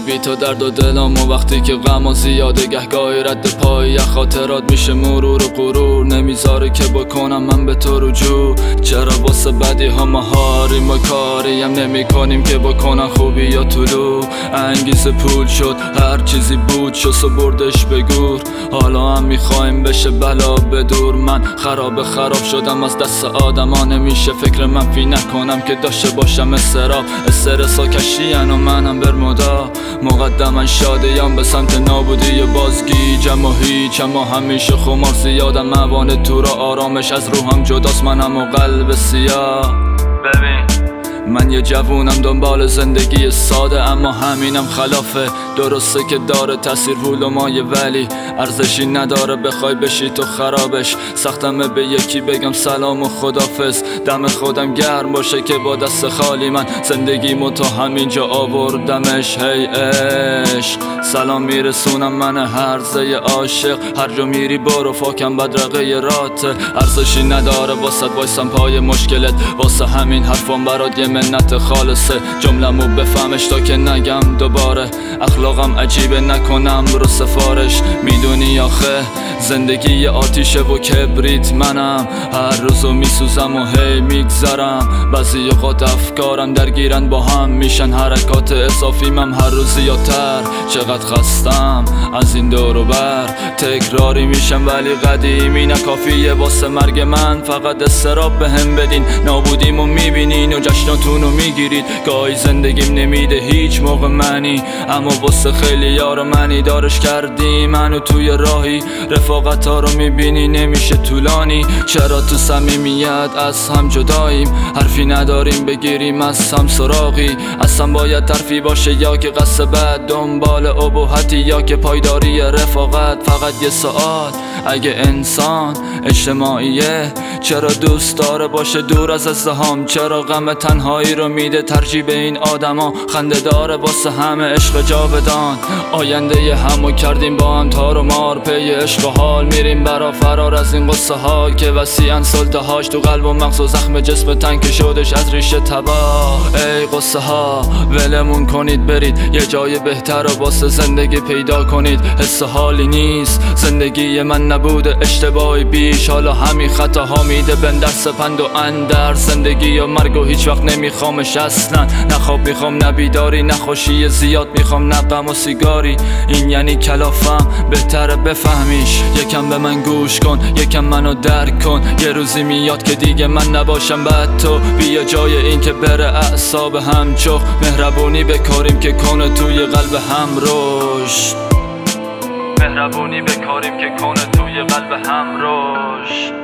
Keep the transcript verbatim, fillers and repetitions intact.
بی تو درد و دلم و وقتی که غم زیاده گهگاهی رد پای خاطرات میشه مرور و غرور نمیذاره که بکنم من به تو رجوع. چرا واسه بدی ها مهاریم و کاریم نمی کنیم که بکنن خوبی یا طلوع. انگیزه پول شد هر چیزی بود شست و بردش به گور. حالا هم میخوایم بشه بلا به دور. من خراب خراب شدم از دست آدما نمیشه فکر منفی نکنم که داشته باشم استراب. استرس ها کشیان و منم برمودا مقدما شادیام به سمت نابودی و بازگیجم و هیچ. اما همیشه خمار زیادم موانع تو را آرامش از روحم جداست منم و قلب سیاه. ببین من یه جوونم دنبال زندگی ساده اما همینم خلافه. درسته که داره تاثیر رو مایه ولی ارزشی نداره بخوای بشی تو خرابش. سختمه به یکی بگم سلام و خدافظ دم خودم گرم باشه که با دست خالی من زندگیمو تا همینجا آوردمش. هی عشق سلام میرسونم من هرزه عاشق. هر جا میری برو فاکم بدرقه راته. ارزشی نداره واسه وایسم پای مشکلت واسه همین حرفم برات یه منت خالصه. جملمو بفهمش تا که نگم دوباره اخلاقم عجیبه نکنم رو سفارش. میدونی آخه زندگی آتیشه و کبریت منم. هر روزو میسوزم و هی میگذرم. بعضی اوقات افکارم درگیرن با هم میشن حرکات اضافی من هر روز زیادتر. چقدر خستم از این دور و بر تکراری میشم ولی قدیمی نکافیه واسه مرگ من. فقط استراب بهم بدین نابودیمو میبینین و جشناتونو میگیرید. گاهی زندگیم نمیده هیچ موقع منی اما واسه خیلی یارو منی دارش کردی منو توی راهی. رفاقت ها رو میبینی نمیشه طولانی. چرا تو صمیمیت از هم جداییم حرفی نداریم بگیریم از هم سراغی. اصلا باید طرفی باشه یا که قصد بد دنبال ابهتی یا که پایداری رفاقت. فقط یه سوال اگه انسان اجتماعیه چرا دوست داره باشه دور از ازدحام؟ چرا غم تنهایی رو میده ترجیح به این آدما؟ خنده داره واسه همه عشق جاودان. آینده همو کردیم با هم تار و مار پی عشق و حال میریم برا فرار از این قصه ها که وسیعن سلطه هاش تو قلب و مغز و زخم جسم تنگ شدش از ریشه تباه. ای قصه ها ولمون کنید برید یه جای بهتر و واسه زندگی پیدا کنید. حس حالی نیست زندگی من نبوده اشتباهی بیش. حالا همین خطاها میده بهم درس پند و اندر زندگی و مرگ و هیچ وقت نمیخوامش اصلا. نه خواب میخوام نه بیداری نه خوشی زیاد میخوام نه غم و سیگاری. این یعنی کلافم بهتره بفهمیش. یکم به من گوش کن یکم منو درک کن. یه روزی میاد که دیگه من نباشم بعد تو. بیا جای این که بره اعصاب هم چخ مهربونی بکاریم که کنه توی قلب هم رشد. مهربونی بکاریم که کنه توی قلب هم رشد.